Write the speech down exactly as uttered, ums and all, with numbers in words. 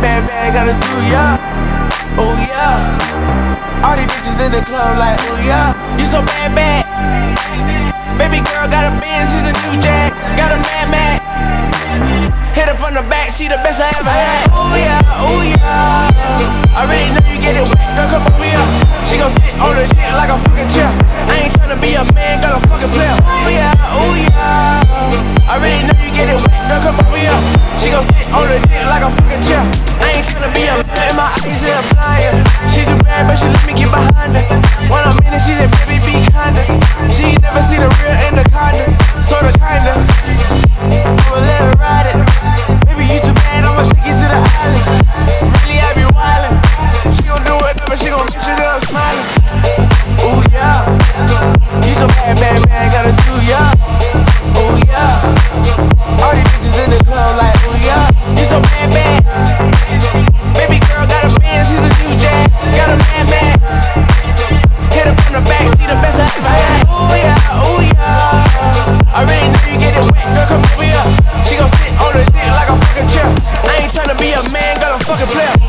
bad, bad, gotta do ya. Oh yeah. All these bitches in the club like, oh yeah. You so bad, bad. Baby girl got a Benz, he's a new jack. Got a Mad Max. Hit her from the back, she the best I ever had. Oh yeah, oh yeah. I already know you get it wet, girl, come over here. She gon' sit on the shit like a fucking chair. I ain't tryna be a man, got a fucking player. Oh yeah, oh yeah. I already know you get it wet, girl, come over here. She gon' sit on the shit like a fucking chair. I ain't tryna be a man, my eyes in a blind. She too bad, but she let me get behind her. When I'm in it, she said, baby, be kinder. She ain't never seen a real anaconda, sorta kinda. I'ma let her ride it. Baby, you too bad, I'ma take you to the island. Really, I be wildin'. She gon' do whatever, she gon' make sure that I'm smiling. Ooh, yeah. You so bad, bad, bad, gotta do ya. Ooh, yeah. All these bitches in the club like, ooh, yeah. You so bad, bad. Baby girl got a Benz, he's a new jack. Got a Mad Max. Hit her from the back, she the best I ever had. Ooh, yeah, ooh, yeah. I already know you get it wet, girl, come over here. She gon' sit on the dick like a fucking chair. I ain't tryna be a man, got a fucking player.